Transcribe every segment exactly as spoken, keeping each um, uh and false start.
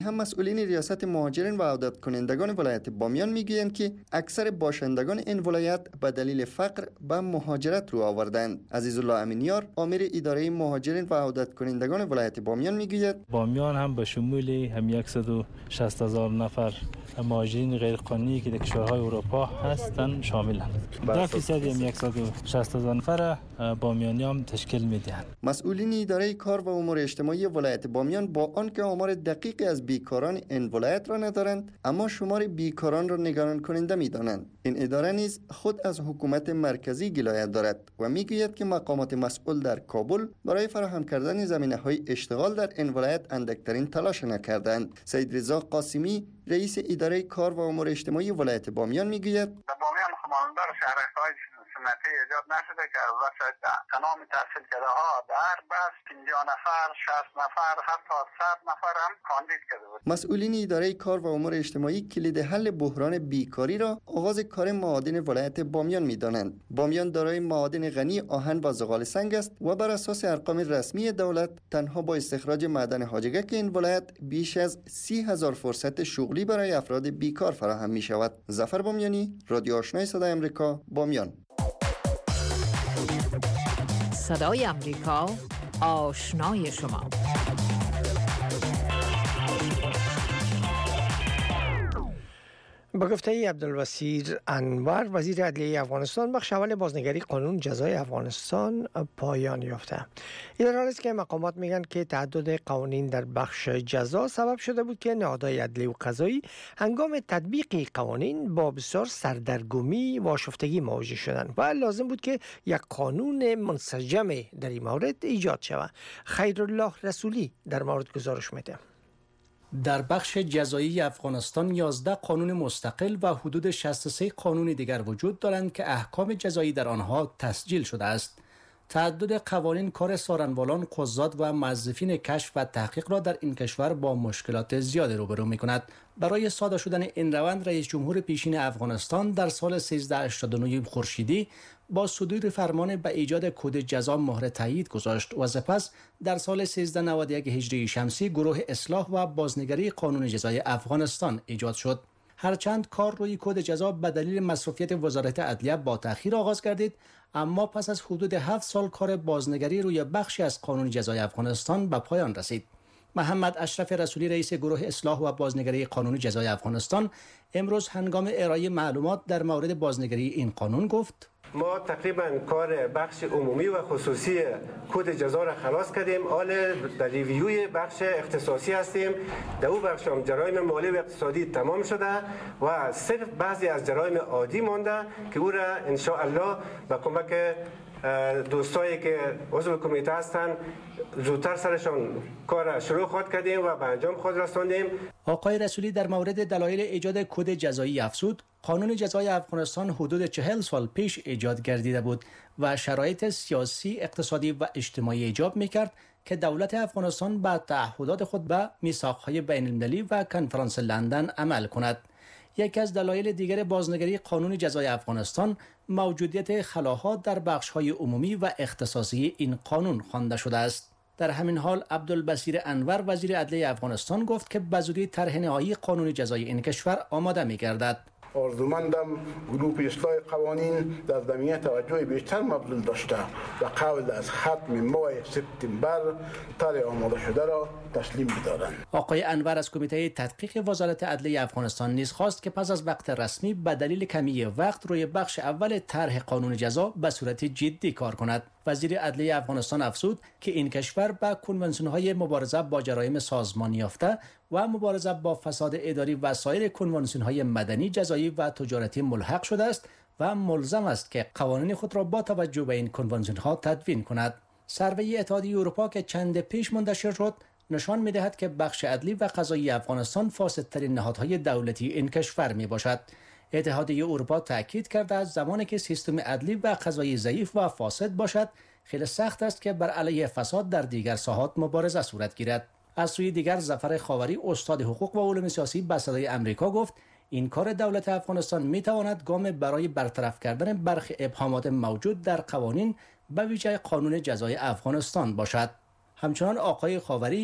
هم مسئولین ریاست مهاجرین و عودت کنندگان ولایت بامیان میگویند که اکثر باشندگان این ولایت به دلیل فقر به مهاجرت رو آوردند. عزیزالله امینیار، آمر اداره مهاجرین و عودت کنندگان ولایت بامیان میگوید بامیان هم به شمول هم صد و شصت هزار نفر مهاجرین غیرقانونی که در کشورهای اروپا هستند شاملند. ده فیصد هم صد و شصت هزار نفر بامیانی هم تشکیل میدهند. مسئولین اداره کار و امور اجتماعی ولایت بامیان با آنکه آمار دقیقی از بیکاران این ولایت را ندارند، اما شمار بیکاران را نگران کننده می‌دانند. این اداره نیز خود از حکومت مرکزی گلایت دارد و میگوید که مقامات مسئول در کابل برای فراهم کردن زمینه‌های اشتغال در این ولایت اندکترین تلاش نکردند. سید رضا قاسمی، رئیس اداره کار و امور اجتماعی ولایت بامیان میگوید بامیان خماندار شهرهای سنتی ایجاد نشده که وسط تمام تحصیل کرده ها در بس پنجاه نفر، شصت نفر، حتی صد نفر هم کاندید کرده بود. مسئولین اداره کار و امور اجتماعی کلید حل بحران بیکاری را آغاز کار معادن ولایت بامیان می‌دانند. بامیان دارای معادن غنی آهن و زغال سنگ است و بر اساس ارقام رسمی دولت تنها با استخراج معدن حاجگک این ولایت بیش از سی هزار فرصت شغلی برای افراد بیکار فراهم می شود. ظفر بامیانی، رادیو آشنای صدای آمریکا، بامیان. صدای آمریکا، آشنای شما. با گفته عبدالبصیر انور، وزیر عدلیه افغانستان، بخش اول بازنگری قانون جزای افغانستان پایان یافته. این در است که مقامات میگن که تعدد قوانین در بخش جزا سبب شده بود که نهادهای عدلی و قضایی هنگام تطبیق قوانین با بسیار سردرگمی و آشفتگی مواجه شدند و لازم بود که یک قانون منسجم در این مورد ایجاد شود. خیرالله رسولی در مورد گزارش میده. در بخش جزایی افغانستان یازده قانون مستقل و حدود شصت و سه قانون دیگر وجود دارند که احکام جزایی در آنها تسجیل شده است. تعدد قوانین کار سارنوالان، قضات و موظفین کشف و تحقیق را در این کشور با مشکلات زیاد روبرو می‌کند. برای ساده شدن این روند، رئیس جمهور پیشین افغانستان در سال سیزده هشتاد و نه خورشیدی با صدور فرمان به ایجاد کد جزا مهر تایید گذاشت و سپس در سال سیزده نود و یک هجری شمسی گروه اصلاح و بازنگری قانون جزای افغانستان ایجاد شد. هرچند کار روی کد جزا به دلیل مصروفیت وزارت عدلیه با تأخیر آغاز گردید، اما پس از حدود هفت سال کار بازنگری روی بخشی از قانون جزای افغانستان به پایان رسید. محمد اشرف رسولی، رئیس گروه اصلاح و بازنگری قانون جزای افغانستان، امروز هنگام ارائه معلومات در مورد بازنگری این قانون گفت: ما تقریبا کار بخش عمومی و خصوصی کد جزا را خلاص کردیم. حال در ریویوی بخش اختصاصی هستیم. در او بخش هم جرایم مالی و اقتصادی تمام شده و صرف بعضی از جرایم عادی مانده که او را ان شاء الله با کمک دوستایی که عضو کمیته هستند زودتر سرشان کار شروع خود کردیم و به انجام خود رساندیم. آقای رسولی در مورد دلایل ایجاد کد جزایی افزود: قانون جزای افغانستان حدود چهل سال پیش ایجاد گردیده بود و شرایط سیاسی، اقتصادی و اجتماعی ایجاب می‌کرد که دولت افغانستان به تعهدات خود به میثاق‌های بین‌المللی و کنفرانس لندن عمل کند. یکی از دلایل دیگر بازنگری قانون جزای افغانستان موجودیت خلاها در بخش‌های عمومی و اختصاصی این قانون خوانده شده است. در همین حال عبدالبصیر انور، وزیر عدلیه افغانستان، گفت که به زودی طرح نهایی قانون جزای این کشور آماده می‌گردد. آرزومندم گروه اصلاح قوانین در زمینه توجه بیشتر مبذول داشته و قبل از ختم ماه سپتامبر طرح آماده شده را تسلیم بدارند. آقای انور از کمیته تدقیق وزارت عدلیه افغانستان نیز خواست که پس از وقت رسمی به دلیل کمی وقت روی بخش اول طرح قانون جزا به صورت جدی کار کند. وزیر عدلیه افغانستان افزود که این کشور به کنوانسیون‌های مبارزه با جرایم سازمانی یافته و مبارزه با فساد اداری و سایر کنوانسیون‌های مدنی، جزایی و تجارتی ملحق شده است و ملزم است که قوانین خود را با توجه به این کنوانسیون‌ها تدوین کند. سروی اتحادیه اروپا که چند پیش منتشر شد نشان می‌دهد که بخش عدلی و قضایی افغانستان فاسدترین نهادهای دولتی این کشور میباشد. اتحادیه اروپا تاکید کرده است زمانی که سیستم عدلی و قضایی ضعیف و فاسد باشد، خیلی سخت است که بر علیه فساد در دیگر ساحات مبارزه صورت گیرد. از سوی دیگر ظفر خاوری، استاد حقوق و علوم سیاسی به صدای آمریکا گفت این کار دولت افغانستان میتواند گام برای برطرف کردن برخی ابهامات موجود در قوانین به ویژه قانون جزای افغانستان باشد. همچنان آقای خاوری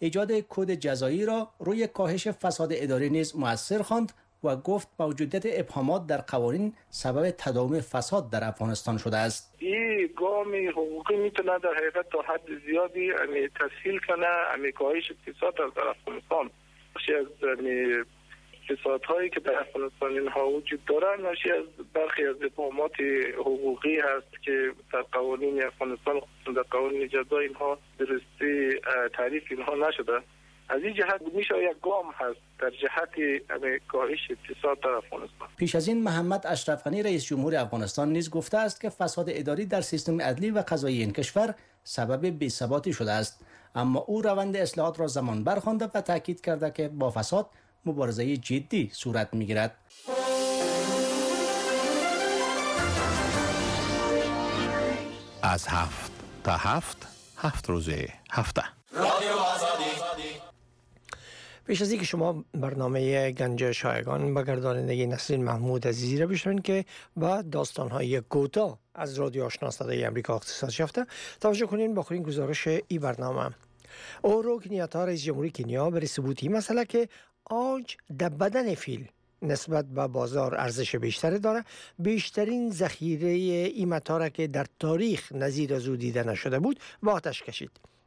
ایجاد کد جزایی را روی کاهش فساد اداری نیز مؤثر خواند و گفت موجودیت ابهامات در قوانین سبب تداوم فساد در افغانستان شده است. این گام حقوقی میتونه در حقیقت تا حد زیادی امی تسهیل کنه امی کاهش اقتصاد در افغانستان. بخشی از امی فسادهایی که در افغانستان اینها وجود دارند ناشی از برخی از ابهامات حقوقی هست که در قوانین افغانستان خصوصا در قوانین جزایی اینها درستی تعریف اینها نشده. از این جهت میشه یک گام هست در جهت کاهش اقتصاد در افغانستان. پیش از این محمد اشرف غنی رئیس جمهور افغانستان نیز گفته است که فساد اداری در سیستم عدلی و قضایی این کشور سبب بی‌ثباتی شده است، اما او روند اصلاحات را زمان بر خوانده و تاکید کرده که با فساد مبارزه جدی صورت میگیرد. از هفت تا هفت هفت روزه هفته. پیش از اینکه شما برنامه گنج شایگان به گردانندگی نسرین محمود عزیزی را بشنوید که با داستان‌های کوتاه از رادیو آشنا صدای امریکا اختصاص یافته، توجه کنین با آخرین گزارش این برنامه. اورو کنیاتا رئیس جمهوری کنیا برای ثبوت این مسئله که آج در بدن فیل نسبت به بازار ارزش بیشتری داره، بیشترین ذخیره این متاع که در تاریخ نظیر از او دیده نشده بود با آتش کشید.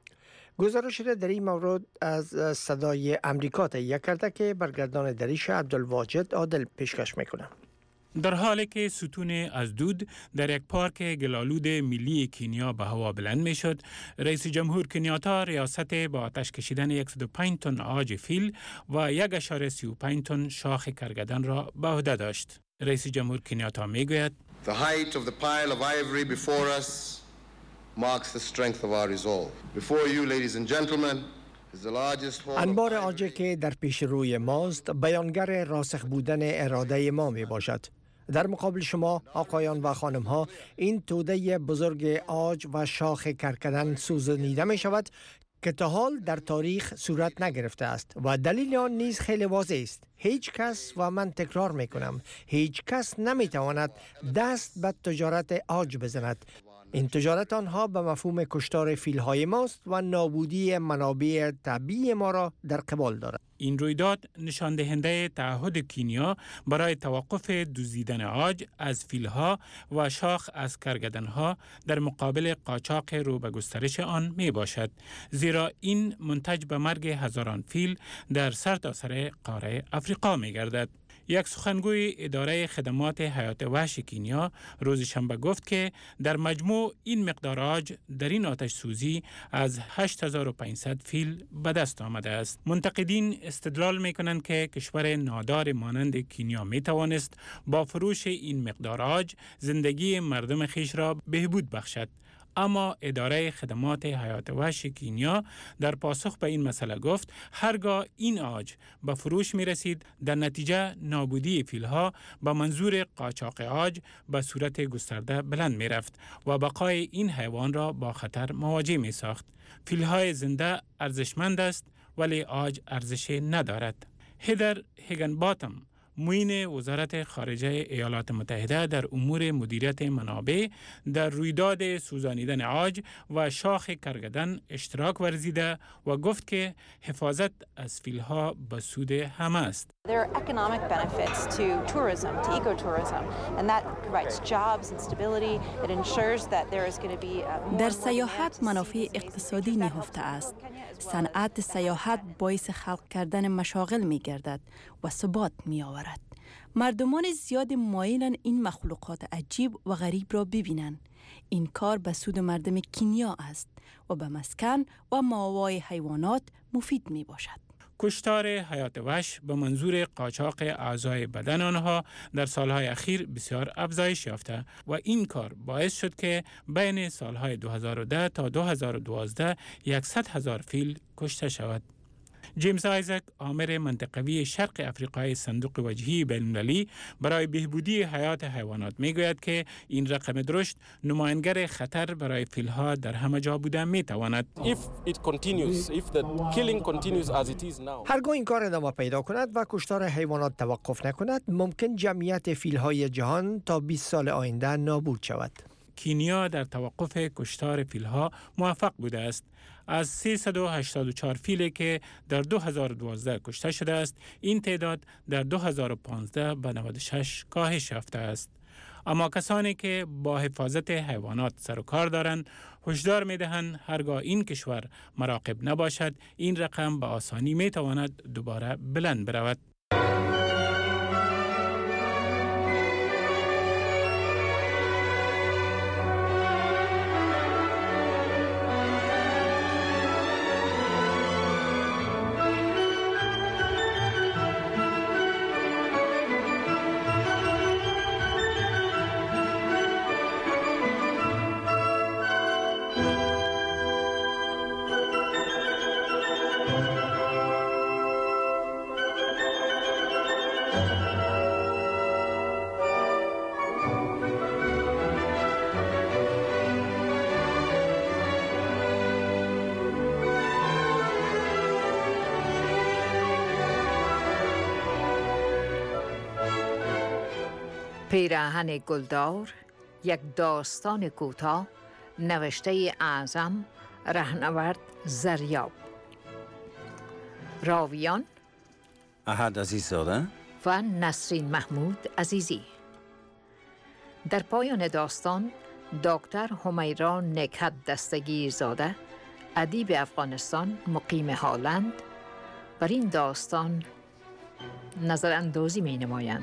گزارش را در این مورد از صدای امریکا تهیه کرده که برگردان دریش عبدالواجد عادل پیشکش میکنه. در حالی که ستون از دود در یک پارک گلالود ملی کنیا به هوا بلند می شد، رئیس جمهور کنیاتا ریاست با آتش کشیدن صد و پنج تن عاج فیل و یک اشاره سی و پنج تن شاخ کرگدن را به عهده داشت. رئیس جمهور کنیاتا می گوید The height of the pile of ivory before us marks the strength of our resolve. Before you, ladies and gentlemen, is the largest hall. انبار عاج که در پیش روی ماست بیانگر راسخ بودن اراده ما می باشد. در مقابل شما آقایان و خانم ها این توده بزرگ عاج و شاخ کرکدن سوزانیده می شود که تا حال در تاریخ صورت نگرفته است و دلیل آن نیز خیلی واضح است. هیچ کس و من تکرار می کنم هیچ کس نمی تواند دست به تجارت عاج بزند. این تجارت آنها به مفهوم کشتار فیل‌های ماست و نابودی منابع طبیعی ما را در قبال دارد. این رویداد نشان دهنده تعهد کنیا برای توقف دزدیدن عاج از فیل‌ها و شاخ از کرگدن‌ها در مقابل قاچاق رو به گسترش آن می باشد، زیرا این منتج به مرگ هزاران فیل در سرتاسر قاره افریقا می گردد. یک سخنگوی اداره خدمات حیات وحش کنیا روز شنبه گفت که در مجموع این مقدار عاج در این آتش سوزی از هشت هزار و پانصد فیل به دست آمده است. منتقدین استدلال می کنند که کشور نادار مانند کنیا می توانست با فروش این مقدار عاج زندگی مردم خیش را بهبود بخشد. اما اداره خدمات حیات وحش کنیا در پاسخ به این مسئله گفت هرگاه این عاج به فروش می رسید در نتیجه نابودی فیلها به منظور قاچاق عاج به صورت گسترده بلند می رفت و بقای این حیوان را با خطر مواجه می ساخت. فیلهای زنده ارزشمند است ولی عاج ارزش ندارد. هیدر هیگنباتم معین وزارت خارجه ایالات متحده در امور مدیریت منابع در رویداد سوزانیدن عاج و شاخ کرگدن اشتراک ورزیده و گفت که حفاظت از فیلها به سود همه است. There are economic benefits to tourism, to ecotourism, and that provides jobs and stability. It ensures that there is going to be در سیاحت منافع اقتصادی نهفته است. صنعت سیاحت باعث خلق کردن مشاغل می گردد و ثبات می آورد. مردمان زیاد مایلن این مخلوقات عجیب و غریب را ببینند. این کار به سود مردم کنیا است و به مسکن و ماوای حیوانات مفید می باشد. کشتار حیات وحش به منظور قاچاق اعضای بدن آنها در سالهای اخیر بسیار افزایش یافته و این کار باعث شد که بین سالهای دو هزار و ده تا دو هزار و دوازده صد هزار فیل کشته شود. جیمز آیزک، آمر منطقوی شرق افریقای صندوق وجهی بین‌المللی برای بهبودی حیات حیوانات میگوید که این رقم درشت نماینگر خطر برای فیل‌ها در همه جا بوده میتواند. هرگاه این کار ادامه پیدا کند و کشتار حیوانات توقف نکند، ممکن جمعیت فیل‌های جهان تا بیست سال آینده نابود شود. کنیا در توقف کشتار فیل‌ها موفق بوده است، از سیصد و هشتاد و چهار فیلی که در دو هزار و دوازده کشته شده است، این تعداد در دو هزار و پانزده به نود و شش کاهش یافته است. اما کسانی که با حفاظت حیوانات سر و کار دارند هشدار می‌دهند هرگاه این کشور مراقب نباشد این رقم به آسانی می‌تواند دوباره بلند برود. پیراهن گلدار، یک داستان کوتاه نوشته اعظم رهنورد زریاب. راویان احد عزیززاده و نسرین محمود عزیزی. در پایان داستان دکتر همیرا نکهت دستگیرزاده، ادیب افغانستان مقیم هالند، بر این داستان نظر اندازی می نمایند.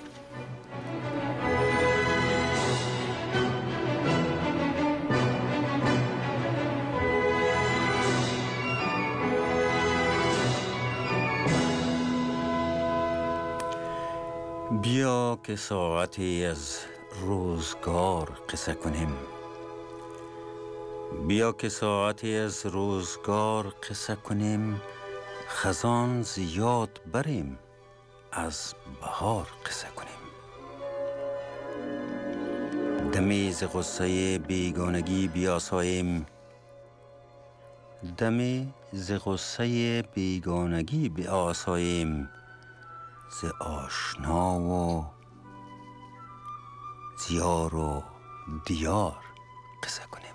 بیا که ساعتی از روزگار قصه کنیم، بیا که ساعتی از روزگار قصه کنیم، خزان زیاد بریم از بهار قصه کنیم. دمی ز غصه بیگانگی بیاساییم، دمی ز غصه بیگانگی بیاساییم، ز آشنا و زیار و دیار قصه کنیم.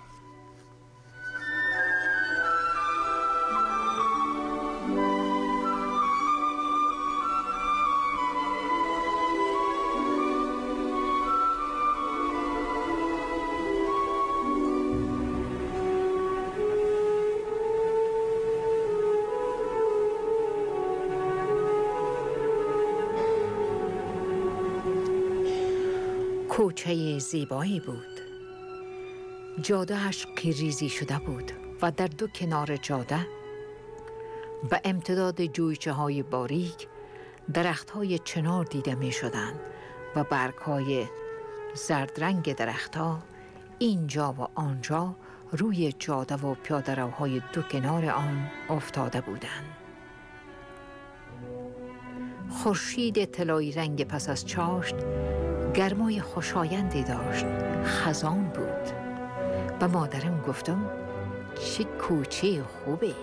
کوچه زیبایی بود. جاده‌اش قیریزی شده بود و در دو کنار جاده به امتداد جویچه های باریک درخت های چنار دیده می شدند و برگ های زردرنگ درخت ها اینجا و آنجا روی جاده و پیاده‌روهای دو کنار آن افتاده بودند. خورشید طلایی رنگ پس از چاشت گرمای خوشایندی داشت. خزان بود. به مادرم گفتم چه کوچه خوبه.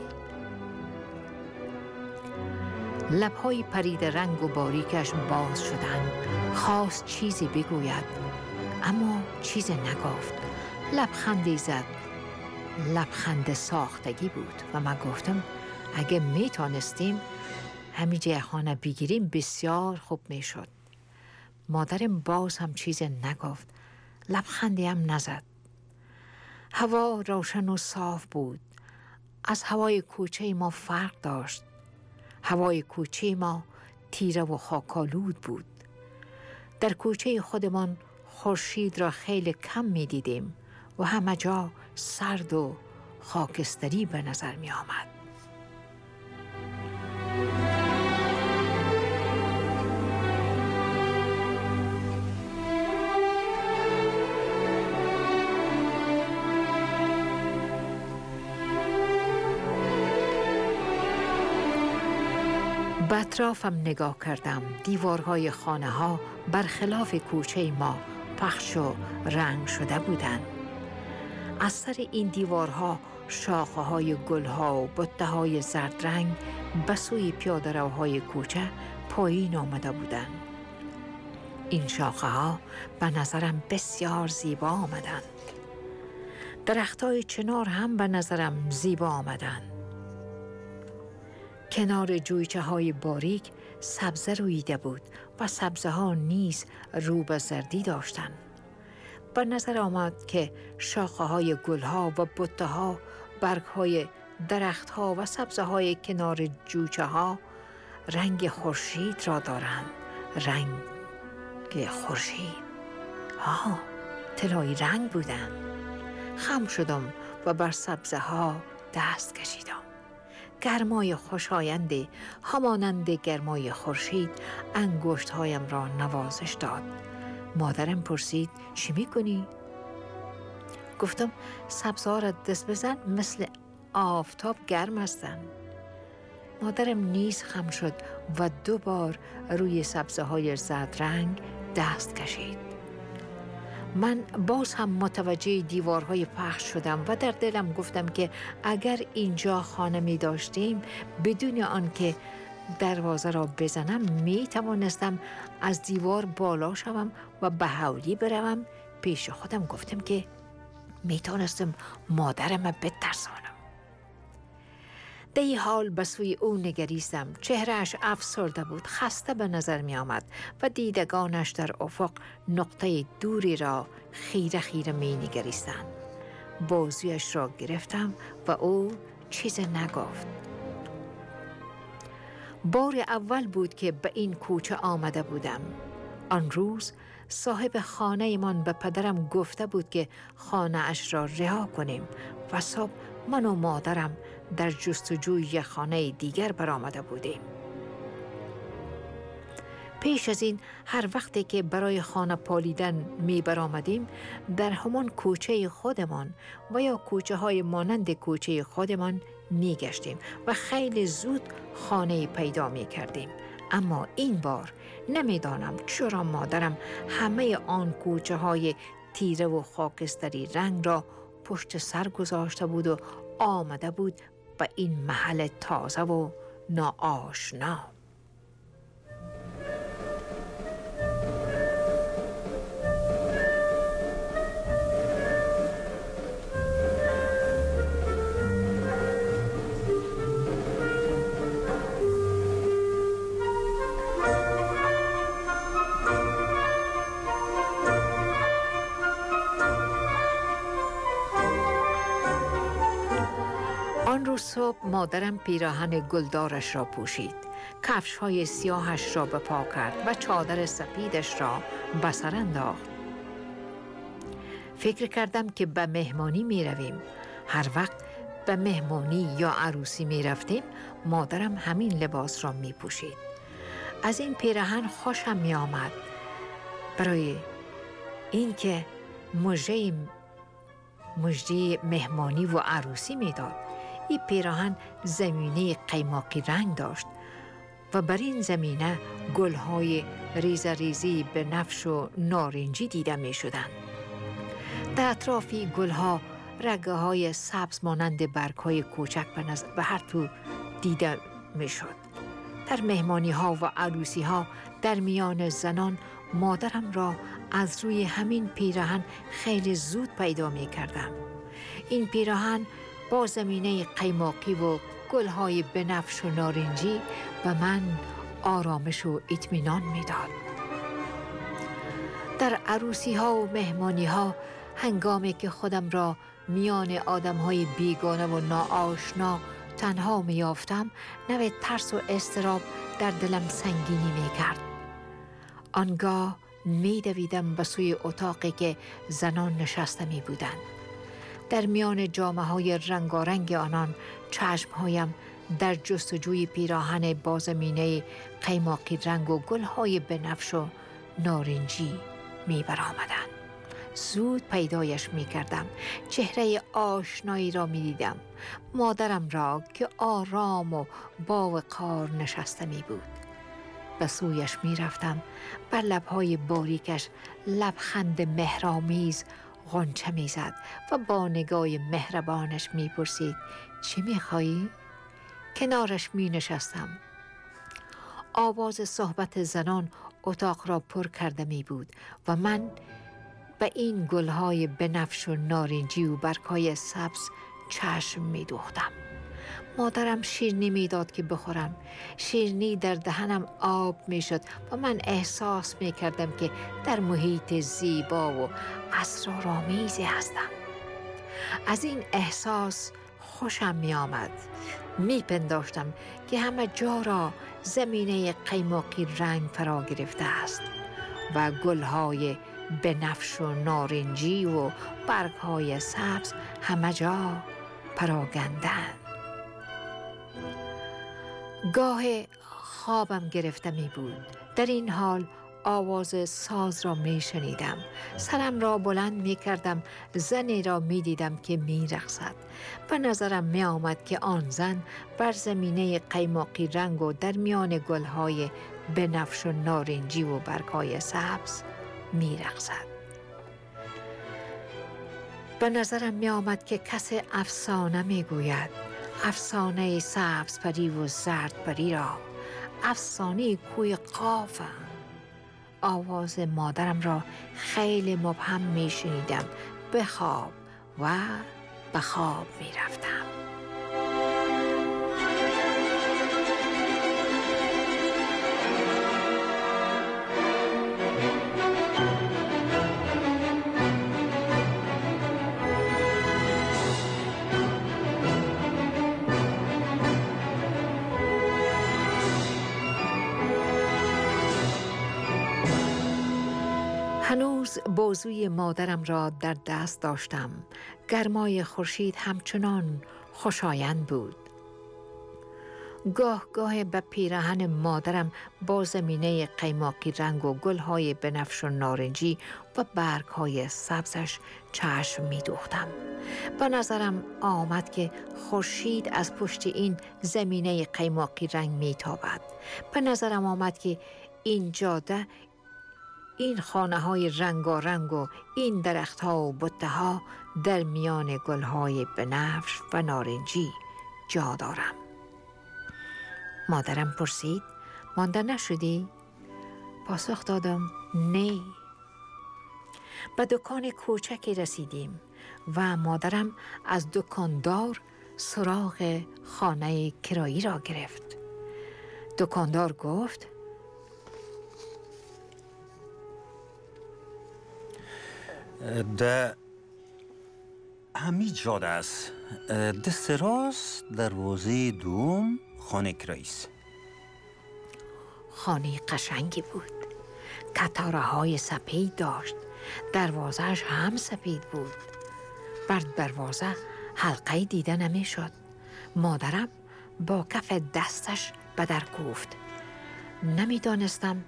لبهای پرید رنگ و باریکش باز شدند. خواست چیزی بگوید اما چیزی نگفت. لبخندی زد. لبخند ساختگی بود و من گفتم اگه میتونستیم همیشه خانه بگیریم بسیار خوب میشد. مادرم باز هم چیز نگفت. لبخندی هم نزد. هوا روشن و صاف بود. از هوای کوچه ما فرق داشت. هوای کوچه ما تیره و خاکالود بود. در کوچه خودمان خورشید را خیلی کم می دیدیم و همه جا سرد و خاکستری به نظر می آمد. به اطرافم نگاه کردم. دیوارهای خانه ها برخلاف کوچه ما پخش و رنگ شده بودند. از سر این دیوارها شاخه های گل ها و بته های زرد رنگ به سوی پیاده روهای کوچه پایین آمده بودند. این شاخه ها به نظرم بسیار زیبا آمدند. درختای چنار هم به نظرم زیبا آمدند. کنار جویچه های باریک سبزه رویده بود و سبزه ها نیز رو به زردی داشتند. به نظر آمد که شاخه های گل ها و بوته ها، برگ های درخت ها و سبزه های کنار جویچه ها رنگ خورشید را دارند. رنگ خورشید. آه، طلایی رنگ بودند. خم شدم و بر سبزه ها دست کشیدم. گرمای خوشایند همانند گرمای خورشید انگشت هایم را نوازش داد. مادرم پرسید چی میکنی؟ گفتم سبزه ها را دست بزن، مثل آفتاب گرم هستند. مادرم نیز خم شد و دو بار روی سبزه های زرد رنگ دست کشید. من باز هم متوجه دیوارهای پخش شدم و در دلم گفتم که اگر اینجا خانه می داشتیم بدون آنکه دروازه را بزنم می توانستم از دیوار بالا شوم و به هولی بروم. پیش خودم گفتم که می توانستم مادرم بترسانم. در این حال به سوی او نگریستم. چهرهش افسرده بود، خسته به نظر می آمد و دیدگانش در افق نقطه دوری را خیره خیره می نگریستند. بازویش را گرفتم و او چیز نگفت. بار اول بود که به این کوچه آمده بودم. آن روز صاحب خانه من به پدرم گفته بود که خانه اش را رها کنیم و صبح من و مادرم در جستجوی خانه دیگر برآمده بودیم. پیش از این هر وقتی که برای خانه پالیدن می برآمدیم در همان کوچه خودمان و یا کوچه های مانند کوچه خودمان می گشتیم و خیلی زود خانه پیدا می کردیم. اما این بار نمیدانم چرا مادرم همه آن کوچه های تیره و خاکستری رنگ را پشت سر گذاشته بود و آمده بود به این محل تازه و ناآشنا. آن روز صبح مادرم پیراهن گلدارش را پوشید، کفش های سیاهش را به پا کرد و چادر سفیدش را به سر انداخت. فکر کردم که به مهمانی می رویم. هر وقت به مهمانی یا عروسی می رفتیم مادرم همین لباس را می پوشید. از این پیراهن خوشم می آمد برای اینکه مژده مژده مهمانی و عروسی می داد. این پیراهن زمینه قیماقی رنگ داشت و بر این زمینه گل‌های ریزریزی به نفش و نارنجی دیده می شدند. در اطرافی گل‌ها رگه های سبز مانند برگ‌های کوچک به هر تو دیده می شد. در مهمانی ها و عروسی ها در میان زنان مادرم را از روی همین پیراهن خیلی زود پیدا می کردم. این پیراهن با زمینه قیماقی و گل‌های بنفش و نارنجی به من آرامش و اطمینان می‌داد. در عروسی ها و مهمانی ها هنگامی که خودم را میان آدم‌های بیگانه و ناآشنا تنها می‌یافتم، نوع ترس و اضطراب در دلم سنگینی می‌کرد. آنگاه می‌دویدم به سوی اتاقی که زنان نشسته می‌بودند. در میان جامه های رنگارنگ آنان چشمهایم در جستجوی پیراهن با زمینه قیماقی رنگ و گل‌های بنفش و نارنجی می برآمدند. زود پیدایش می کردم. چهره آشنایی را می دیدم. مادرم را که آرام و با وقار نشسته می بود. به سویش می رفتم. بر لب‌های باریکش لبخند مهرآمیز غنچه می زد و با نگاه مهربانش می پرسید چی می خواهی؟ کنارش می نشستم. آواز صحبت زنان اتاق را پر کرده می بود و من به این گلهای بنفش و نارنجی و برگ‌های سبز چشم می دوختم. مادرم شیرینی می داد که بخورم. شیرینی در دهنم آب می شد و من احساس می کردم که در محیط زیبا و اسرارآمیزی هستم. از این احساس خوشم می آمد. می پنداشتم که همه جا را زمینه قیماقی رنگ فرا گرفته است و گلهای بنفش و نارنجی و برگهای سبز همه جا پراگندند. گاه خوابم گرفته می بود. در این حال آواز ساز را می شنیدم. سرم را بلند می کردم. زنی را می دیدم که می رقصد. به نظرم می آمد که آن زن بر زمینه قیماقی رنگ و در میان گلهای بنفش و نارنجی و برگهای سبز می رقصد. به نظرم می آمد که کسی افسانه می گوید. افسانه سبز پری و زرد پری را. افسانه کوی قاف. آواز مادرم را خیلی مبهم می شنیدم. به خواب و به خواب می رفتم. هنوز بازوی مادرم را در دست داشتم. گرمای خورشید همچنان خوشایند بود. گاه گاه به پیراهن مادرم با زمینه قیماقی رنگ و گلهای بنفش و نارنجی و برگهای سبزش چشم می دوختم. به نظرم آمد که خورشید از پشت این زمینه قیماقی رنگ می تابد. به نظرم آمد که این جاده، این خانه های رنگارنگ و این درخت ها و بته ها در میان گل های بنفش و نارنجی جا دارم. مادرم پرسید مانده نشدی؟ پاسخ دادم نه. به دکان کوچکی رسیدیم و مادرم از دکاندار سراغ خانه کرایی را گرفت. دکاندار گفت ده همی جاده است. دست راست دروازه دوم خانه کرایی است. خانه قشنگی بود. کتاره های سپید داشت. دروازهش هم سپید بود. بر دروازه حلقه دیده نمی شد. مادرم با کف دستش به در کوفت. نمی دانستم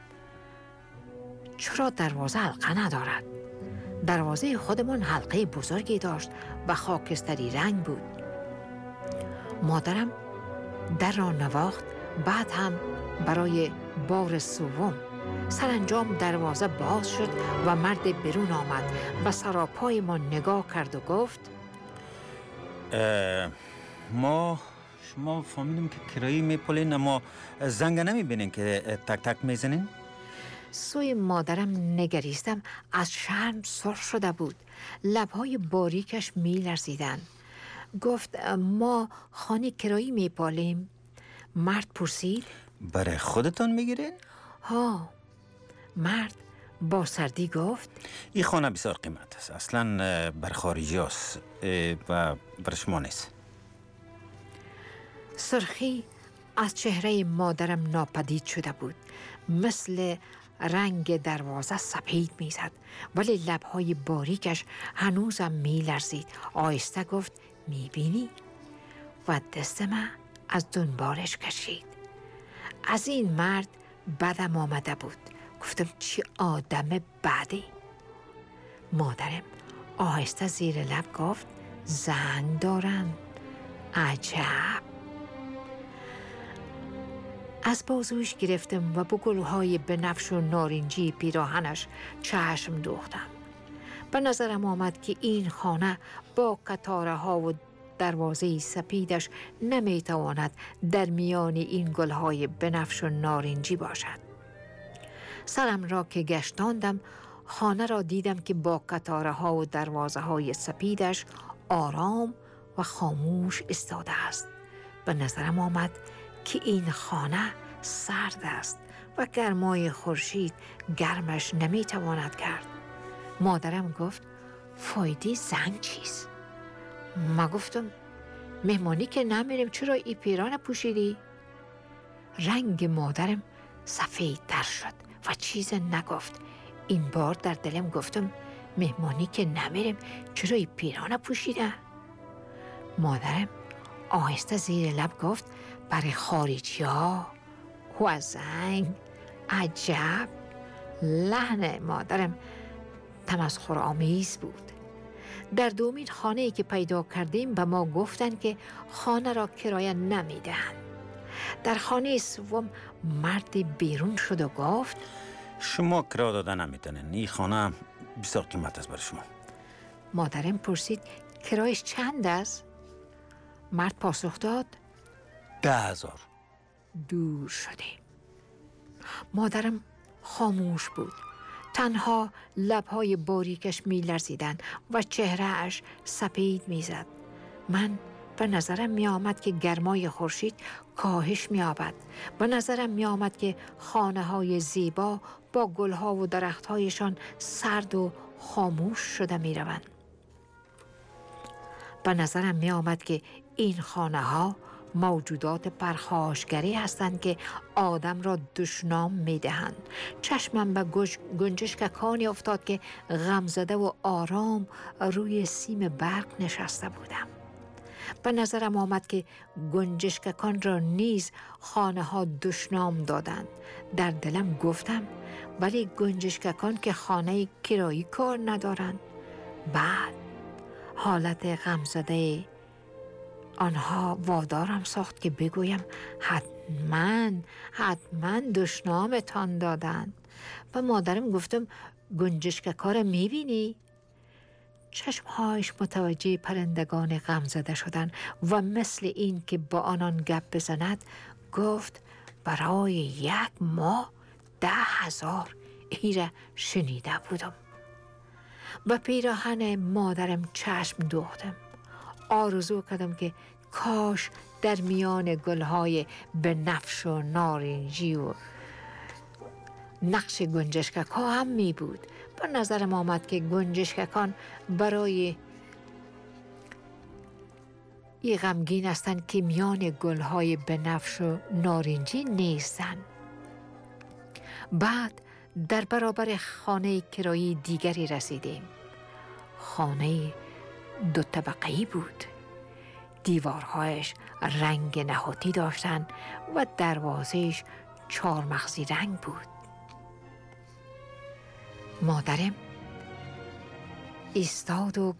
چرا دروازه حلقه ندارد. دروازه خودمان حلقه بزرگی داشت و خاکستری رنگ بود. مادرم در را نواخت. بعد هم برای بار سوم سرانجام دروازه باز شد و مرد برون آمد و سراپای ما نگاه کرد و گفت ما شما فهمیدیم که کرایی میپلین اما زنگ نمیبینین که تک تک میزنین؟ سوی مادرم نگریستم. از شرم سرخ شده بود. لبهای باریکش میلرزیدن. گفت ما خانه کرایی میپالیم. مرد پرسید برای خودتان میگیرین؟ ها. مرد با سردی گفت این خانه بسیار قیمت است. اصلا بر خارجی است و بر شما نیست. سرخی از چهره مادرم ناپدید شده بود. مثل رنگ دروازه سپید میزد ولی لبهای باریکش هنوزم میلرزید. آهسته گفت میبینی؟ و دست من از دنبالش کشید. از این مرد بدم آمده بود. گفتم چی آدم بدی. مادرم آهسته زیر لب گفت زنگ دارم. عجب. از بازوش گرفتم و با گلهای بنفش و نارنجی پیراهنش چشم دوختم. به نظرم آمد که این خانه با کتاره ها و دروازه سپیدش نمیتواند در میان این گلهای بنفش و نارنجی باشد. سرم را که گشتاندم خانه را دیدم که با قطاره ها و دروازه های سپیدش آرام و خاموش استاده است. به نظرم آمد که این خانه سرد است و گرمای خورشید گرمش نمیتواند کرد. مادرم گفت فایده زنگ چیست؟ ما گفتم مهمانی که نمیریم چرا این پیران پوشیدی؟ رنگ مادرم سفید تر شد و چیز نگفت. این بار در دلم گفتم مهمانی که نمیریم چرا این پیران پوشیده؟ مادرم آهسته زیر لب گفت برای خارجی ها و زنگ. عجب. لحن مادرم تمسخر آمیز بود. در دومین خانه‌ای که پیدا کردیم به ما گفتند که خانه را کرایه نمیدهند. در خانه سوم مردی بیرون شد و گفت شما کرایه دادن نمیتونین، این خانه بسیار قیمت است برای شما. مادرم پرسید کرایش چند است؟ مرد پاسخ داد ده هزار. دور شدیم. مادرم خاموش بود. تنها لبهای باریکش می لرزیدن و چهرهش سپید می زد. من به نظرم می آمد که گرمای خورشید کاهش می آمد. به نظرم می آمد که خانه های زیبا با گلها و درختهایشان سرد و خاموش شده می روند. به نظرم می آمد که این خانه ها موجودات پرخاشگری هستند که آدم را دشنام می دهند. چشمم به گنجشککانی افتاد که غمزده و آرام روی سیم برگ نشسته بودم. به نظرم آمد که گنجشککان را نیز خانه ها دشنام دادند. در دلم گفتم ولی گنجشککان که خانه کرایی کار ندارند. بعد حالت غمزده آنها وادارم ساخت که بگویم حتما حتما دشنامتان دادند. و مادرم گفتم گنجشککا را میبینی؟ چشمهایش متوجه پرندگان غمزده شدن و مثل این که با آنان گپ بزند گفت برای یک ماه ده هزار. این را شنیده بودم. به پیراهن مادرم چشم دوختم. آرزو کردم که کاش در میان گلهای بنفش و نارنجی و نقش گنجشکک ها هم می بود. به نظرم آمد که گنجشککان برای ای غمگین هستند که میان گلهای بنفش و نارنجی نیستند. بعد در برابر خانه کرایی دیگری رسیدیم. خانه دو طبقه‌ای بود. دیوارهایش رنگ نهاتی داشتند و دروازهش چهار مغزی رنگ بود. مادرم ایستاد و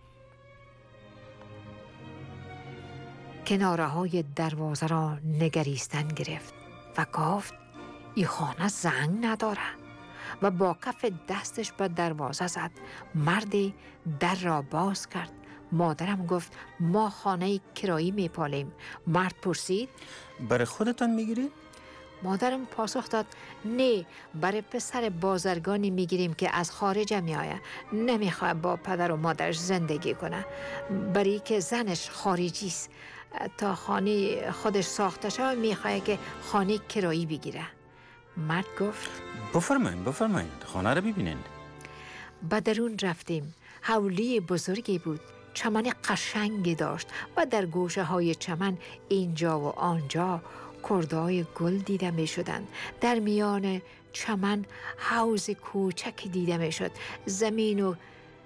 کناره های دروازه را نگریستن گرفت و گفت این خانه زنگ نداره و با کف دستش به دروازه زد. مردی در را باز کرد. مادرم گفت ما خانه کرایی میپالیم. مرد پرسید برای خودتان میگیرید؟ مادرم پاسخ داد نه، برای پسر بازرگانی میگیریم که از خارج میآید. نمیخواد با پدر و مادرش زندگی کنه، برای که زنش خارجی است. تا خانه خودش ساخته شد میخواد که خانه کرایی بگیره. مرد گفت بفرمایید بفرمایید خانه رو ببینید. به درون رفتیم. حولی بزرگی بود. چمن قشنگی داشت و در گوشه های چمن اینجا و آنجا کردهای گل دیده می شدند. در میان چمن حوض کوچکی دیده می شد. زمین و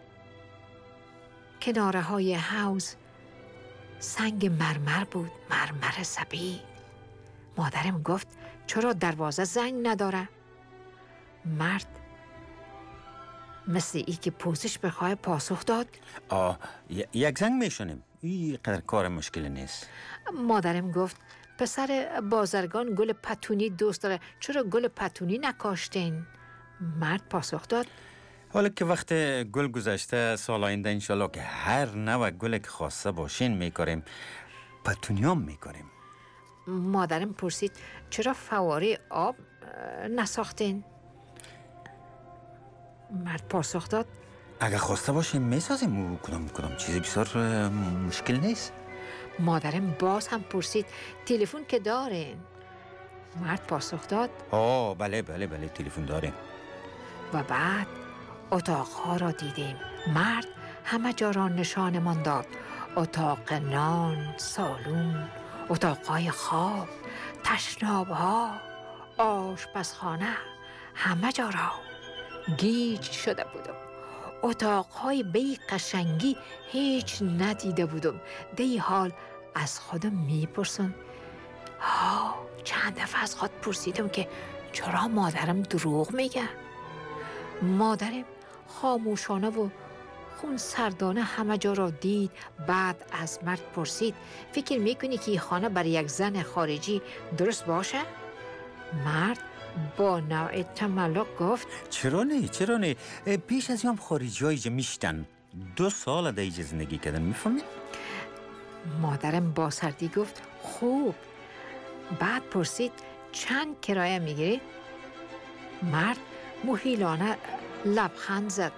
کناره های حوض سنگ مرمر بود، مرمر سپید. مادرم گفت چرا دروازه زنگ نداره؟ مرد مثل ای که پوزش بخواه پاسخ داد آه یک زنگ میشونیم، این قدر کار مشکلی نیست. مادرم گفت پسر بازرگان گل پتونی دوست داره، چرا گل پتونی نکاشتین؟ مرد پاسخ داد حالا که وقت گل گذشته، سال آینده انشالله که هر نوع گل که خواسته باشین میکاریم، پتونیام میکاریم. مادرم پرسید چرا فواره آب نساختین؟ مرد پاسخ داد اگه خواسته باشیم میسازیم و کدام کدام چیزی بسیار مشکل نیست. مادرم باز هم پرسید تلفن که دارین؟ مرد پاسخ داد آه بله بله بله تلفن داریم. و بعد اتاقها را دیدیم. مرد همه جا را نشانمان داد. اتاق نان، سالون، اتاقهای خواب، تشنابها، آشپزخانه، همه جا را گیج شده بودم. اتاقهای بی قشنگی هیچ ندیده بودم. دی حال از خودم میپرسم ها چند دفعه از خود پرسیدم که چرا مادرم دروغ میگه. مادرم خاموشانه و خون سردانه همه جا را دید. بعد از مرد پرسید فکر میکنی که این خانه برای یک زن خارجی درست باشه؟ مرد با نوع تملق گفت چرا نه چرا نه پیش از هم خارجی های اینجا میشتن. دو سال در اینجا زندگی کردن میفهمی؟ مادرم با سردی گفت خوب. بعد پرسید چند کرایه میگیری؟ مرد محیلانه لبخند زد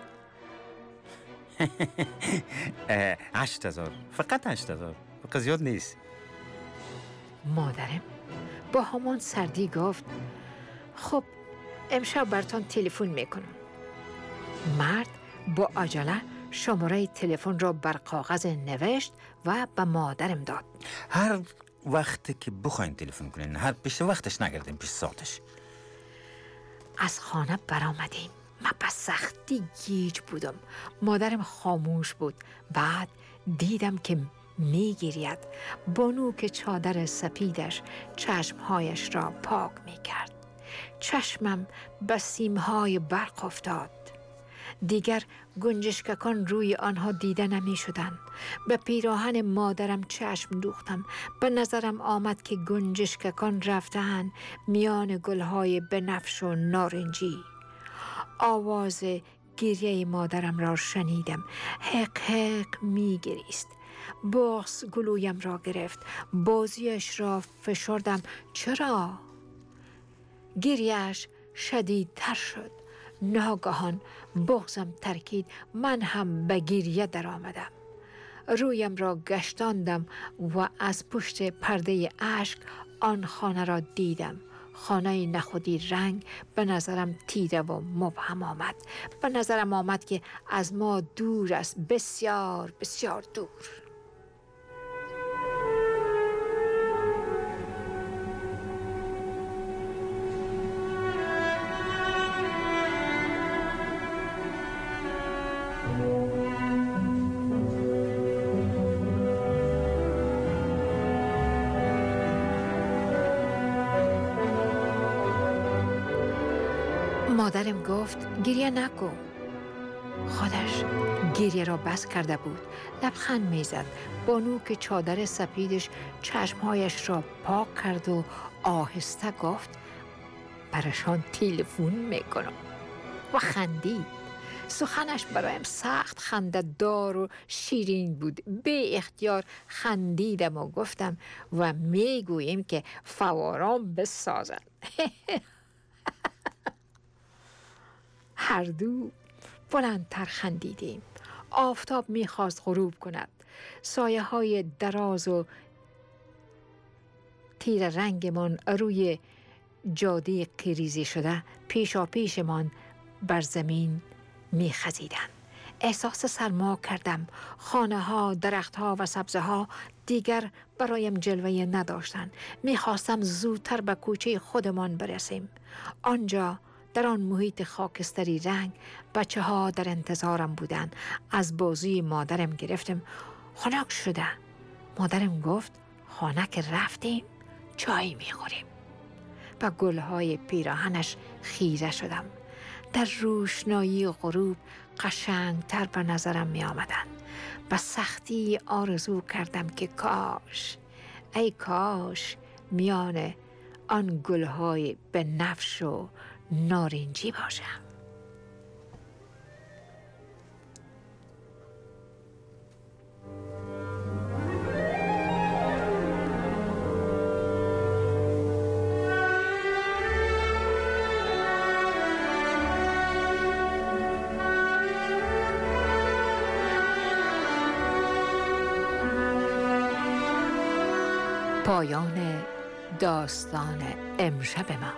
هشت هزار فقط هشت هزار فقط زیاد نیست. مادرم با همان سردی گفت خب امشب برتان تلفن میکنم. مرد با عجله شماره تلفن را بر کاغذ نوشت و به مادرم داد. هر وقتی که بخواین تلفن کنین، هر پیش وقتش نگردین، پیش ساعتش. از خانه برآمدیم. من به سختی گیج بودم. مادرم خاموش بود. بعد دیدم که میگیرید. بانو که چادر سپیدش چشمهایش را پاک میکرد. چشمم به سیمهای برق افتاد. دیگر گنجشککان روی آنها دیده نمی شدن. به پیراهن مادرم چشم دوختم. به نظرم آمد که گنجشککان رفتن میان گلهای بنفش و نارنجی. آواز گریه مادرم را شنیدم. حق حق می گریست. بغض گلویم را گرفت. بازویش را فشردم. چرا؟ گریهش شدیدتر شد. ناگهان بغضم ترکید. من هم به گریه در آمدم. رویم را گشتاندم و از پشت پرده اشک آن خانه را دیدم. خانه نخودی رنگ به نظرم تیره و مبهم آمد. به نظرم آمد که از ما دور است، بسیار بسیار دور. مادرم گفت گریه نکن. خودش گریه را بس کرده بود. لبخند میزد. بانو که چادر سپیدش چشمهایش را پاک کرد و آهسته گفت برشان تلفن میکنم و خندید. سخنش برایم سخت خنده دار و شیرین بود. به اختیار خندیدم و گفتم و میگوییم که فواران بسازن. هر دو بلندتر خندیدیم. آفتاب میخواست غروب کند. سایه های دراز و تیر رنگمان روی جاده قیریزی شده پیشا پیشمان بر زمین میخزیدند. احساس سرما کردم. خانه ها، درخت ها و سبزه ها دیگر برایم جلوه نداشتند. میخواستم زودتر به کوچه خودمان برسیم. آنجا در آن محیط خاکستری رنگ بچه ها در انتظارم بودند. از بازوی مادرم گرفتم. خنک شده. مادرم گفت خانه که رفتیم چای میخوریم. به گلهای پیراهنش خیره شدم. در روشنایی غروب قشنگتر به نظرم می آمدن. به سختی آرزو کردم که کاش، ای کاش میان آن گلهای بنفش و نارنجی باشم. پایان داستان امشب ما.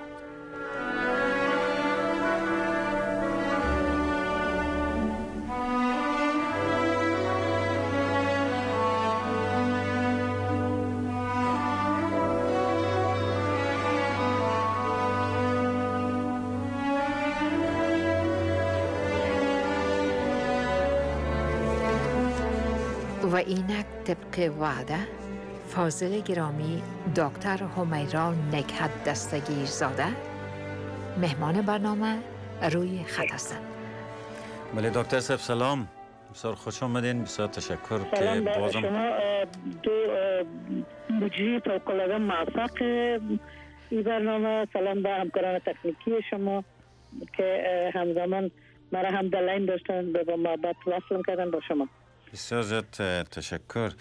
و اینک طبق وعده فاضل گرامی دکتر همیرا نکهت دستگیر زاده مهمان برنامه روی خط هستند. بله دکتر صاحب سلام، بسیار خوش آمدین، بسیار تشکر که سلام به بازم شما. دو مجری فوق‌العاده موفق این برنامه. سلام به همکاران تکنیکی شما که همزمان مرا هم در لاین داشتن به محبت وصل کردن با شما. بسیار زیاد تشکر.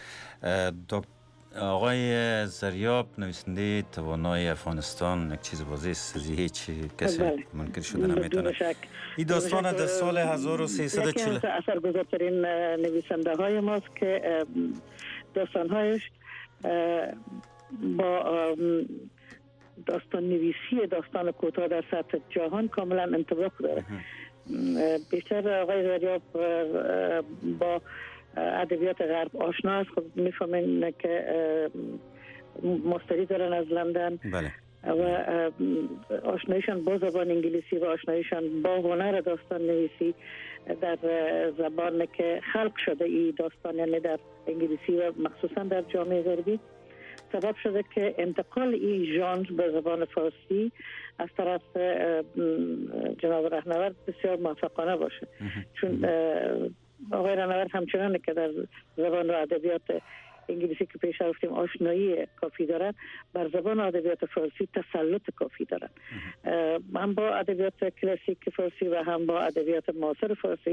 آقای زریاب نویسنده توانای افغانستان، یک چیز واضح است، هیچ کسی منکر شده نمیتونه. این داستان در سال هزار و سیصد و چهل یکی از اثرگذارترین نویسنده های ماست که داستانهایش با داستان نویسی داستان کوتاه در سطح جهان کاملا انطباق داره. بیشتر آقای زریاب با ادبیات غرب آشنا است. خب میفهمین که مستری دارن از لندن. بله. و آشنایشان با زبان انگلیسی و آشنایشان با هنر داستان نویسی در زبان که خلق شده ای داستان، یعنی در انگلیسی و مخصوصا در جامعه غربی، سبب شده که انتقال این ژانر به زبان فارسی از طرف جناب رهنورد بسیار موفقانه باشه. چون آقای رهنورد همچنان که در زبان و ادبیات انگلیسی که پیش رفتیم آشنایی کافی دارن، بر زبان و ادبیات فارسی تسلط کافی دارن. هم با ادبیات کلاسیک فارسی و هم با ادبیات معاصر فارسی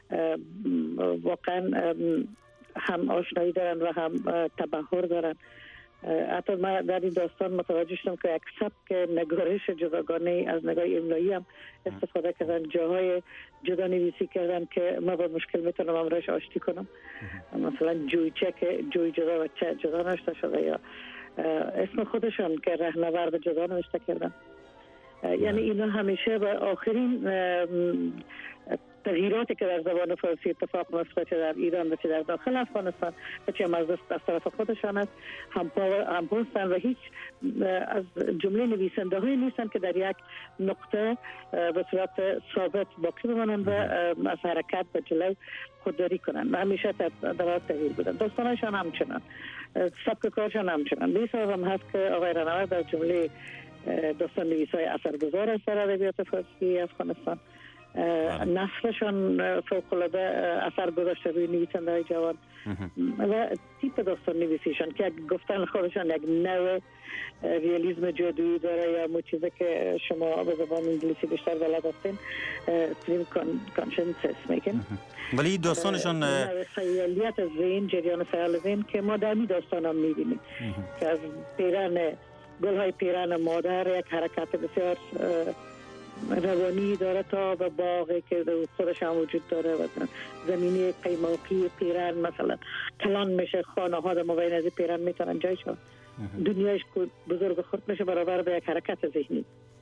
واقعا هم آشنایی دارن و هم تبحر دارن. حتی من در این داستان متوجه شدم که یک سبک نگارش جداگانه از نگاه املایی هم استفاده کردن، جاهای جدا نویسی کردن که ما با مشکل میتونم امرش آشتی کنم. مثلا جویچه که جوی جدا و چه جدا نوشته شده، یا اسم خودشان که رهنورد جدا نوشته کردن. یعنی اینا همیشه به آخرین تغییراتی که در زبان فارسی اتفاق میفته، چه در ایران و چه در داخل افغانستان و چه از طرف خودشان است، هم پاستن و هیچ از جمله نویسنده های نیستن که در یک نقطه به صورت ثابت باقی بمانن و از حرکت به جلو خودداری کنن. همیشه در تغییر بودن. داستانشان همچنان، سبک کارشان همچنان. به این سبب هم هست که آقای رهنورد در جمله داستان نویسای اثرگذار است در ادبیات فارسی افغانستان. نسلشان فوق‌العاده اثر گذاشته روی نویسنده های جوان و تیپ داستان نویسیشان که گفتن خودشان یک نوع ریالیسم جادویی داره، یا مو چیزی که شما به زبان انگلیسی بیشتر بلد هستین استریم کانشنسس میگن. ولی داستانشان خیالیت ذهن، جریان خیال ذهن که ما در این داستان هم میبینیم که از پیران گلهای پیران مادر یک حرکت بسیار روانی داره تا به باغی که خودش هم وجود داره و زمینی قیماقی پیران، مثلا کلان میشه، خانه ها در مبین از پیران میتونن جایشون دنیایش بزرگ خورد میشه برابر به یک حرکت ذهنی.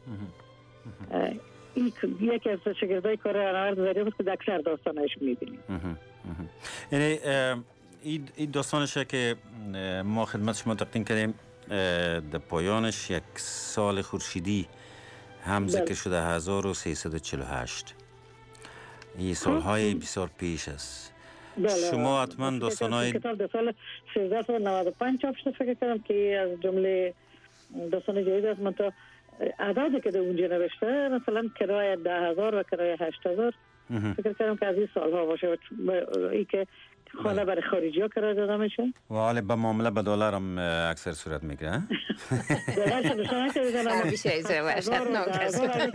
این یکی از شاگردای کار رهنورد زریاب است که در اکثر داستانش میبینیم. یعنی این داستانشه که ما خدمت شما تقدیم کردیم در پایانش یک سال خورشیدی هم ذکر شده هزار و سیصد و چهل و هشت. این سالهای بسیار پیش است. شما حتما داستانهای کتاب در سال سیزده و نود و پنج چاپ شده فکر کردم که از جمله داستان جدید است. من تا اعدادی که در اونجا نوشته مثلا کرایه ده هزار و کرایه هشت هزار فکر کردم که از این سالها باشه. ای که خانه برای خارجی ها کرایه داده میشه و حالا به معامله به دلار هم اکثر صورت میگیره. دلار شده شما که بزنم بیشه ایزه وحشتناک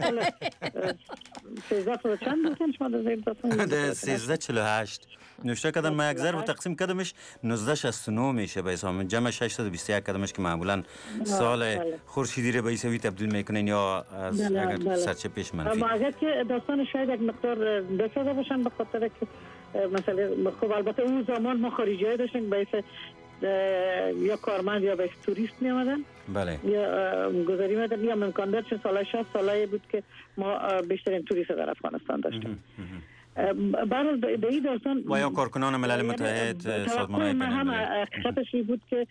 سیزده و چند بودن شما در زیر داستان؟ سیزده چهل و هشت نوشته کردن. ما یک ضرب تقسیم کردمش نوزده شصت و نه میشه به حساب جمع ششصد و بیست و یک کردمش که معمولا سال خورشیدی رو به ایسوی تبدیل میکنین یا از اگر سرچه پیش منفی. اما اگر که داستان شاید یک مقدار بسازه باشن به خاطر که مثلا خب البته اون زمان ما خارجی های داشتیم به یا کارمند یا به توریست می آمدن بله یا گذاری میدن یا امکان داشت. چون سال شصت سالایی بود که ما بیشترین توریست در افغانستان داشتیم. برای به این داستان و یا کارکنان ملل متحد سازمان‌های بین‌المللی هم حقیقتش بود که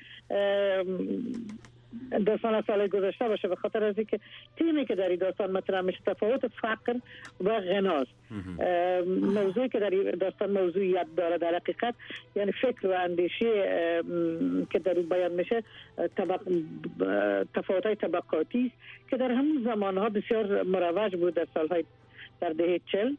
داستان از سال گذشته باشه، به خاطر از اینکه تیمی که در این داستان مطرح میشه تفاوت فقر و غناست. موضوعی که در این داستان موضوعیت داره در حقیقت یعنی فکر و اندیشه که در اون بیان میشه طبق... تفاوت‌های طبقاتی است که در همون زمانها بسیار مروج بود در سالهای در دهه چهل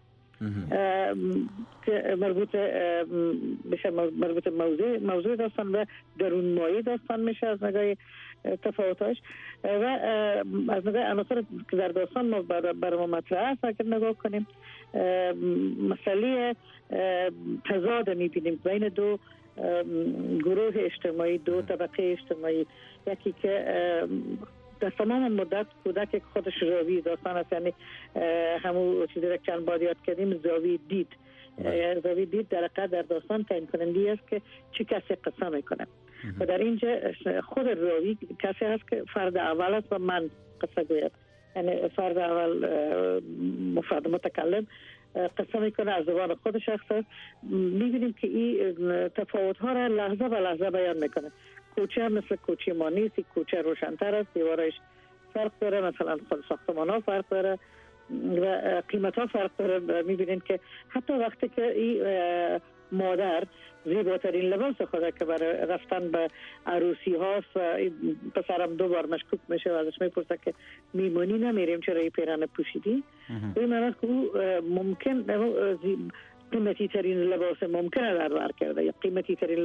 که مربوط بشه مربوط موضوع موضوع داستان و درون مایه داستان میشه از نگاه تفاوتاش و از نگاه عناصر که در داستان ما برای ما مطرح است. اگر نگاه کنیم مسئله تضاد میبینیم بین دو گروه اجتماعی، دو طبقه اجتماعی. یکی که در تمام مدت کودک خودش راوی داستان است، یعنی همون چیزی را چند بار یاد کردیم زاویه دید. زاویه دید در حقیقت در داستان تعیین کننده است که چی کسی قصه میکنه و در اینجا خود راوی کسی هست که فرد اول است و من قصه گوید، یعنی فرد اول مفرد متکلم قصه میکنه از زبان خود شخص است. میبینیم که این تفاوت ها را لحظه به لحظه بیان میکنه. کوچه هم مثل کوچه ما نیست، کوچه روشن‌تر است، دیوارش فرق داره، مثلا خود ساختمان ها فرق داره و قیمت ها فرق داره. میبینید که حتی وقتی که این مادر زیباترین لباس خود که برای رفتن به عروسی هاست و پسرم دو بار مشکوک میشه و ازش میپرسه که میمونی نمیریم چرا این پیرانه پوشیدی؟ این معنی که او ممکن قیمتی ترین لباس ممکنه در بر کرده یا قیمتی ترین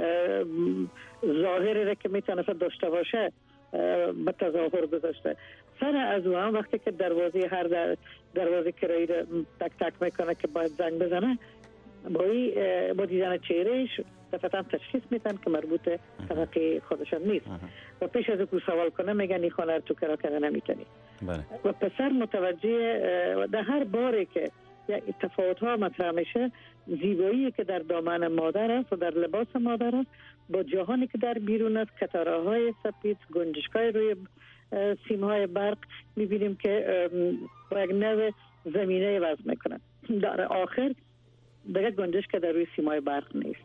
ظاهری را که میتونه داشته باشه به تظاهر گذاشته. سر از اون وقتی که دروازه هر در دروازه کرایی را تک تک میکنه که باید زنگ بزنه، با با دیدن چهرهش دفعتا تشخیص میدن که مربوط طبقه خودشان نیست و پیش از او سوال کنه میگن این خانه تو کرا کنه نمیتونی. و پسر متوجه در هر باری که تفاوت ها مطرح میشه، زیبایی که در دامن مادر است و در لباس مادر است با جهانی که در بیرون است، کتاره های سفید، گنجشکای روی سیم های برق، میبینیم که با یک نوع زمینه وضع میکنن. در آخر دیگه گنجشک در روی سیم های برق نیست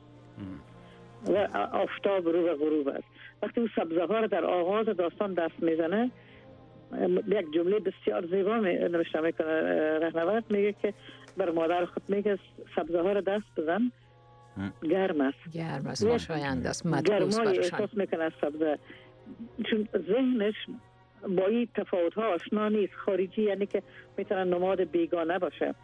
و آفتاب رو و غروب است. وقتی اون سبزه ها رو در آغاز داستان دست میزنه، یک جمله بسیار زیبا نوشته میکنه رهنورد، میگه که بر مادر خود میگه سبزه ها رو دست بزن، گرم است گرم است خوشایند است، مدروس برشان احساس میکنه از سبزه، چون ذهنش با این تفاوت ها آشنا نیست. خارجی یعنی که میتونه نماد بیگانه باشه،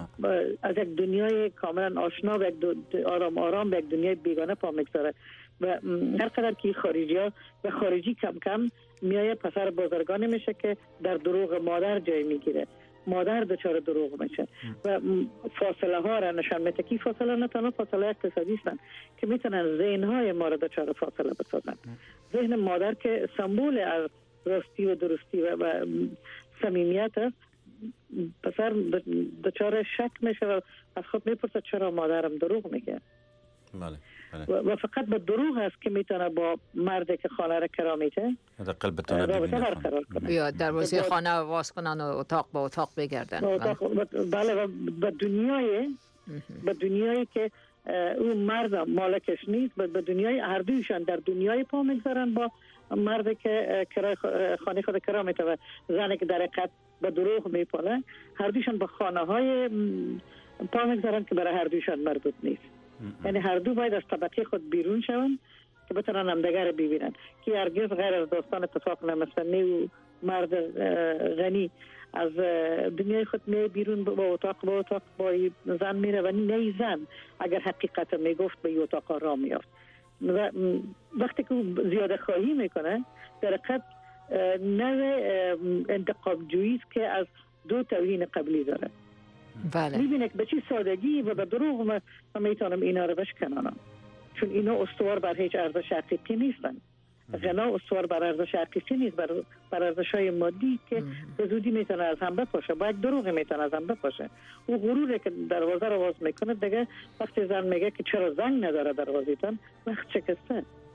از یک دنیای کاملا آشنا و یک آرام آرام به یک دنیای بیگانه پا میگذاره و هر قدر که خارجی ها و خارجی کم کم میایه پسر بازرگانی میشه که در دروغ مادر جای میگیره، مادر دچار دروغ میشه و فاصله ها را نشان میده که فاصله نه تنها فاصله اقتصادی هستند که میتونن ذهن های ما را دچار فاصله بسازن. ذهن مادر که سمبول از راستی و درستی و, و صمیمیت است، پسر دچار شک میشه و از خود میپرسه چرا مادرم دروغ میگه. بله. و, و فقط با دروغ است که میتونه با مردی که خانه را کرا میته رابطه برقرار کنه یا دروازه خانه واز کنن و اتاق با اتاق بگردن. بله و به دنیای به دنیایی که اون مرد مالکش نیست، به دنیای هر دویشان در دنیای پا میگذارن با مردی که کرای خانه خود کرا میته و زنی که در حقیقت به دروغ میپاله، هر دویشان به خانه های پا میگذارن که برای هر دویشان مربوط نیست. یعنی هر دو باید از طبقه خود بیرون شون که بتونن همدیگر ببینن که هرگز غیر از داستان اتفاق نمیفته. و مرد غنی از دنیای خود می بیرون با اتاق با اتاق با زن میره و نه زن اگر حقیقت میگفت به اتاق را میافت. و وقتی که زیاده خواهی میکنه در حقیقت نوع انتقام جویی است که از دو توهین قبلی داره. بله. میبینه که به چی سادگی و به دروغ من میتونم اینا رو بشکنانم، چون اینا استوار بر هیچ ارزش حقیقی نیستن. غنا استوار بر ارزش حقیقی نیست، بر, بر ارزش های مادی که به زودی میتونه از هم بپاشه، با یک دروغ میتونه از هم بپاشه. او غروره که دروازه رو باز میکنه دیگه وقتی زن میگه که چرا زنگ نداره دروازه‌تان، وقت شکسته.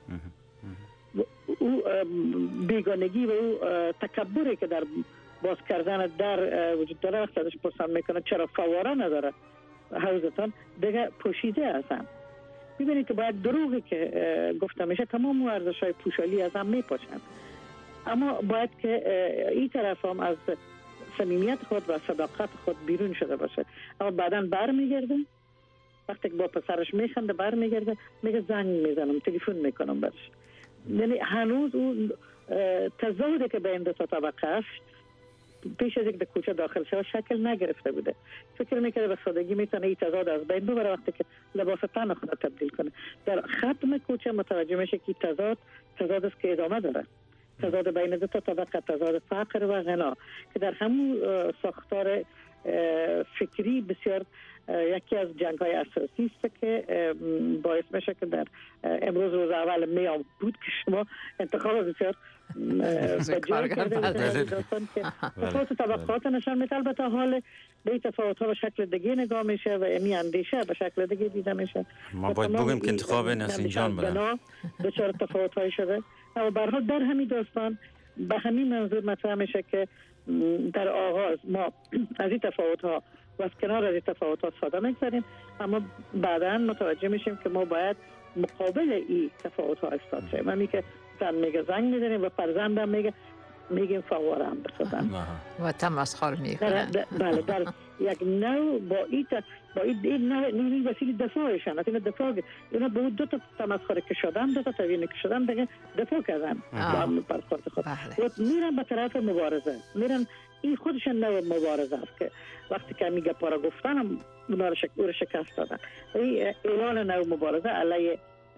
او بیگانگی و او تکبری که در باز کردن در وجود داره، وقتی ازش پرسان میکنه چرا فواره نداره حوزتان، دیگه پوشیده هستن. میبینید که باید دروغی که گفته میشه تمام ارزش های پوشالی از هم میپاشن، اما باید که این طرف هم از صمیمیت خود و صداقت خود بیرون شده باشه. اما بعداً برمیگرده، وقتی که با پسرش میخنده برمیگرده میگه زنگ میزنم، تلفن میکنم برش. یعنی هنوز اون تضادی که بین دو تا طبقه است پیش از اینکه به کوچه داخل شد شکل نگرفته بوده. فکر میکنه به سادگی میتونه این تضاد از بین ببره وقتی که لباس تن خود تبدیل کنه. در ختم کوچه متوجه میشه که تضاد تضاد است که ادامه داره، تضاد بین دو تا طبقه، تضاد فقر و غنا که در همون ساختار فکری بسیار یکی از جنگ های اساسی است که باعث میشه که در امروز روز اول میام بود که شما انتخاب بسیار بجای کرده داستان که تفاوت طبقات نشان میده. البته حال به تفاوت ها به شکل دیگه نگاه میشه و امی اندیشه به شکل دیگه دیده میشه. ما باید بگیم که انتخاب نسیم جان بودن بسیار تفاوت هایی شده، اما به هر حال در همین داستان به همین منظور مطرح میشه که در آغاز ما از این تفاوت ها و از کنار از این تفاوت ها ساده میگذاریم، اما بعدا متوجه میشیم که ما باید مقابل این تفاوت ها ایستاد شیم. من میگه زن میگه زنگ میزنیم و فرزندم میگه میگیم فواره هم بسازن و تمسخر میکنن. بله در یک نوع با این با این این وسیله دفاعشان، از این دفاع اینا به دو تا تمسخر که شدن، دو تا توهین که شدن دیگه دفاع کردن با برخورد خود و میرن به طرف مبارزه. میرن این خودشون نوع مبارزه است که وقتی که میگه پارا گفتن اونا رو شک... شکست دادن. این اعلان نوع مبارزه علیه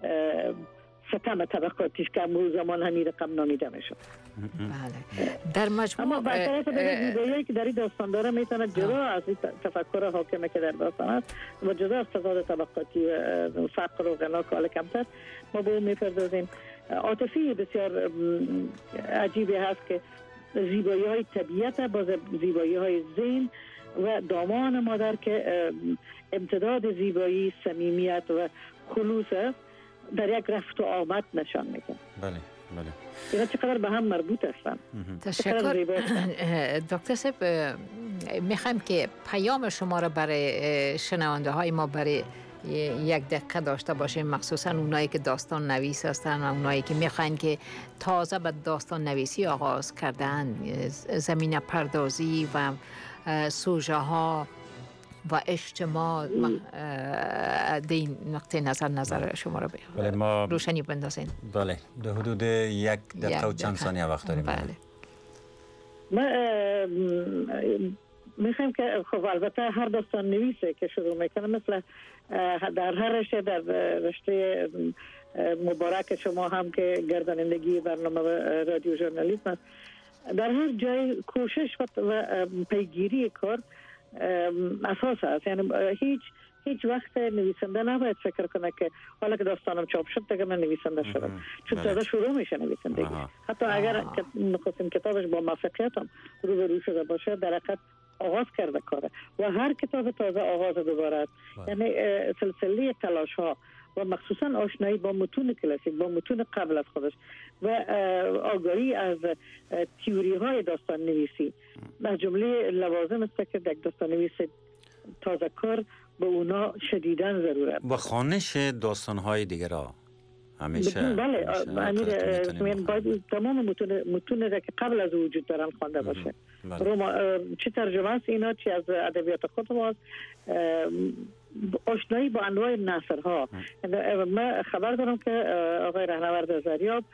ستم طبقاتی که امروز زمان همین رقم نامیده میشه. بله. در مجموع اما برطرف دیگه زیبایی که در این داستان داره میتونه جدا از این تفکر حاکمه که در داستان است و جدا از تضاد طبقاتی و فقر و غنا که حالا کمتر ما به اون میپردازیم. عاطفی بسیار عجیبی هست که زیبایی های طبیعت با زیبایی های ذهن و دامان مادر که امتداد زیبایی، صمیمیت و خلوص در یک رفت و آمد نشان میده. بله بله. اینا چقدر به هم مربوط هستن. تشکر دکتر صاحب. میخوایم که پیام شما را برای شنونده های ما برای یک دقیقه داشته باشیم، مخصوصا اونایی که داستان نویس هستن و اونایی که میخواین که تازه به داستان نویسی آغاز کردن، زمینه پردازی و سوژه ها و اجتماع دین نقطه نظر نظر شما رو بله ما روشنی بندازین. بله در حدود یک دقیقه و چند ثانیه وقت داریم. بله ما میخوایم که خب البته هر داستان نویسه که شروع میکنه مثل در هر رشته، در رشته مبارک شما هم که گردانندگی برنامه رادیو ژورنالیسم است، در هر جای کوشش و پیگیری کار اساس است. یعنی هیچ هیچ وقت نویسنده نباید فکر کنه که حالا که داستانم چاپ شد دیگه من نویسنده شدم، چون تازه شروع میشه نویسندگی. حتی اگر نخستین کتابش با موفقیت هم روبرو شده باشه، در حقیقت آغاز کرده کاره و هر کتاب تازه آغاز دوباره است. یعنی سلسله تلاش ها و مخصوصا آشنایی با متون کلاسیک، با متون قبل از خودش و آگاهی از تئوری های داستان نویسی از جمله لوازم است که یک داستان نویس تازه کار به اونا شدیداً ضرورت و خوانش داستان های دیگر را همیشه. بله امیر باید تمام متون متون که قبل از وجود دارن خوانده باشه. روما چه ترجمه است اینا، چه از ادبیات خود ماست، آشنایی با انواع نثرها. من خبر دارم که آقای رهنورد زریاب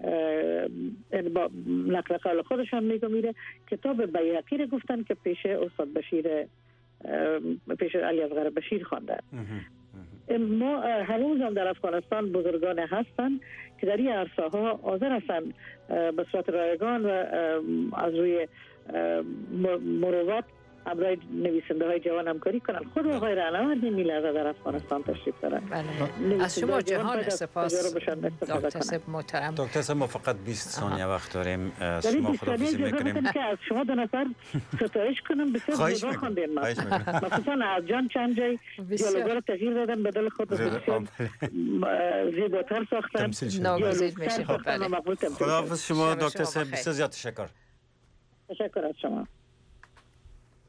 با نقل قول خودش هم میگه میره کتاب بیهقی رو گفتن که پیش استاد بشیر پیش علی اصغر بشیر خوانده. ما هنوز هم در افغانستان بزرگان هستن که در این عرصه ها حاضر هستن به صورت رایگان و از روی مروت برای نویسنده های جوان همکاری کنن. خود آقای رهنورد این لحظه در افغانستان تشریف دارن. بله. از شما جهان سپاس دکتر صاحب محترم. دکتر صاحب ما فقط بیست ثانیه وقت داریم. شما خداحافظی میکنیم که از شما دو نفر ستایش کنم بسیار زیبا خواندین. مثلا از جان چند جای دیالوگا رو تغییر دادن بدل خود بسیار زیباتر ساختن. ناگزیر میشه. خداحافظ شما دکتر صاحب، بسیار زیاد تشکر. تشکر از شما.